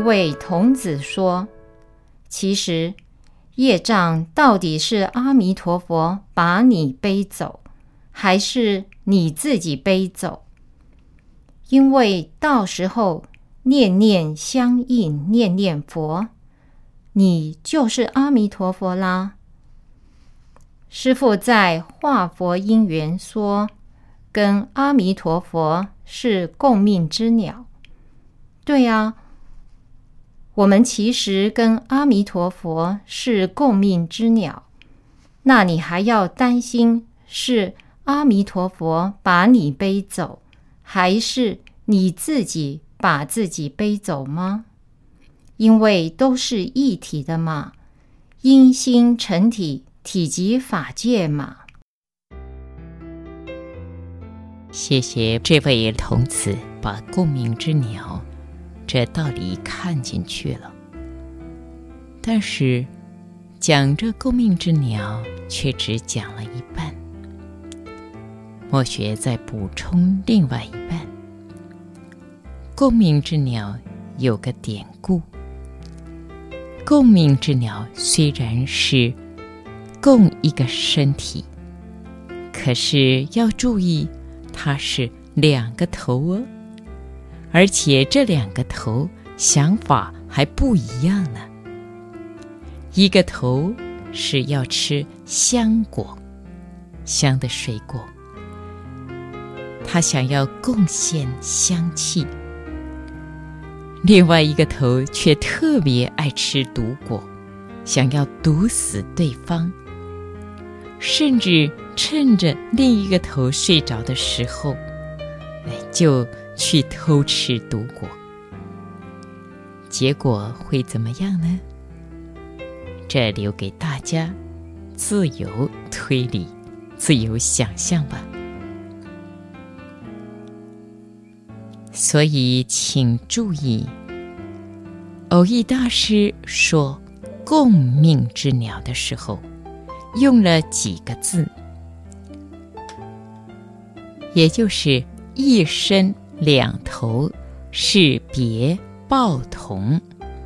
位童子说，其实业障到底是阿弥陀佛把你背走，还是你自己背走？因为到时候念念相应，念念佛，你就是阿弥陀佛啦。师父在化佛因缘说，跟阿弥陀佛是共命之鸟。对啊，我们其实跟阿弥陀佛是共命之鸟，那你还要担心是阿弥陀佛把你背走，还是你自己把自己背走吗？因为都是一体的嘛，因心成体，体即法界嘛。 谢谢这位童子把共命之鸟这道理看进去了，但是讲这共命之鸟却只讲了一半，莫学再补充另外一半。共命之鸟有个典故，共命之鸟虽然是共一个身体，可是要注意它是两个头哦，而且这两个头想法还不一样呢。一个头是要吃香果，香的水果，他想要贡献香气；另外一个头却特别爱吃毒果，想要毒死对方，甚至趁着另一个头睡着的时候，就去偷吃毒果。结果会怎么样呢？这留给大家自由推理，自由想象吧。所以请注意，蕅益大师说共命之鸟的时候用了几个字，也就是一身两头是别报同。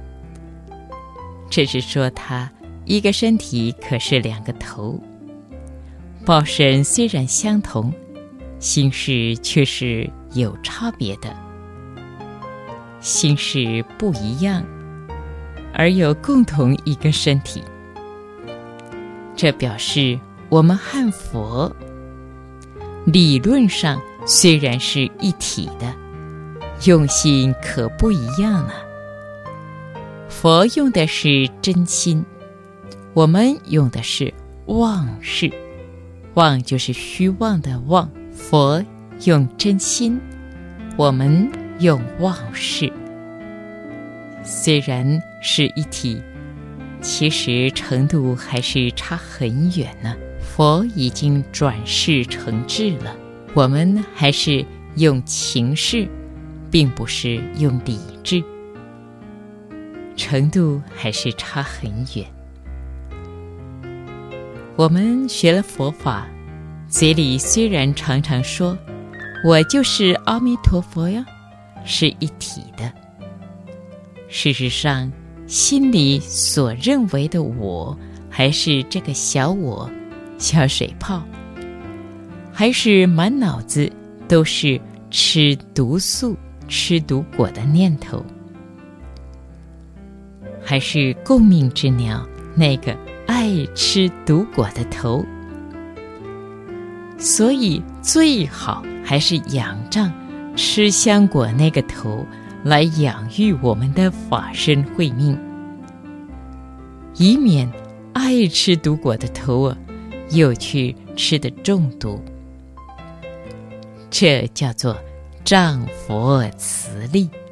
这是说他一个身体可是两个头，报身虽然相同，心事却是有差别的，心事不一样，而有共同一个身体。这表示我们和佛理论上虽然是一体的，用心可不一样啊。佛用的是真心，我们用的是妄事，妄就是虚妄的妄，佛用真心，我们用妄事。虽然是一体，其实程度还是差很远呢。佛已经转世成智了，我们还是用情事，并不是用理智，程度还是差很远。我们学了佛法，嘴里虽然常常说我就是阿弥陀佛呀，是一体的，事实上心里所认为的我还是这个小我，小水泡，还是满脑子都是吃毒素、吃毒果的念头，还是共命之鸟那个爱吃毒果的头。所以最好还是仰仗吃香果那个头来养育我们的法身慧命，以免爱吃毒果的头又去吃的中毒。这叫做仗佛慈力。